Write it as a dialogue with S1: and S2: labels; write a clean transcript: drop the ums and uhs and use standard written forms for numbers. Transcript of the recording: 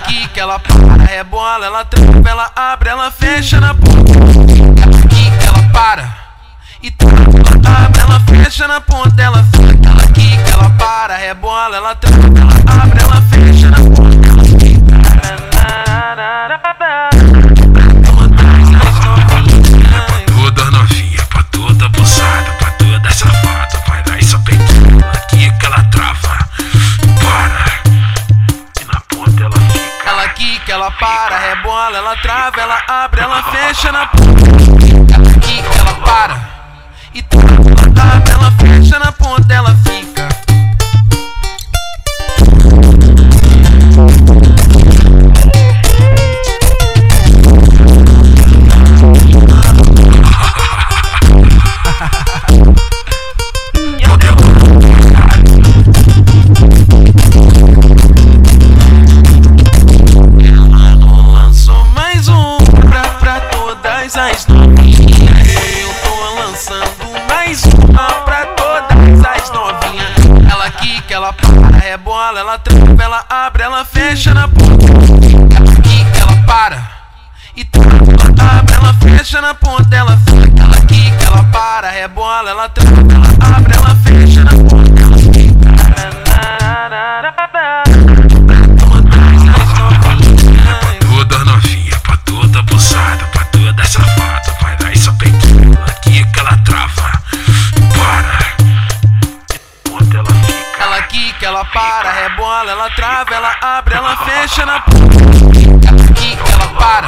S1: quica, ela para, rebola, ela trava, ela abre, ela fecha na ponta. Ela quica, ela para e trava, ela abre, ela fecha na ponta, ela fica. Ela quica, ela para, rebola, ela trava, ela abre, ela fecha na ponta. Ela fica.
S2: Toda novinha, pra toda abusada, pra toda safada, vai lá e só peitinho. Ela quica, ela trava, para e na ponta ela fica.
S1: Ela quica, ela para, rebola, ela trava, ela abre, ela fecha na ponta. Ela quica, ela para e trava, ela abre, ela fecha na ponta, ela fica. As novinhas, eu tô lançando mais uma pra todas as novinhas. Ela quica, ela para, rebola, ela trava, ela abre, ela fecha na ponta. Ela quica, ela para e trava, ela abre, ela fecha na ponta, ela fica. Ela quica, ela para, rebola, ela trava, ela abre, ela fecha na ponta, ela fica.
S2: Toda novinha, pra toda abusada, pra toda safada, vai lá e só peitinho. Ela quica, ela trava, para ponta ela fica.
S1: Ela quica, ela para, rebola, ela trava, ela abre, ela fecha na ponta. Ela quica, ela para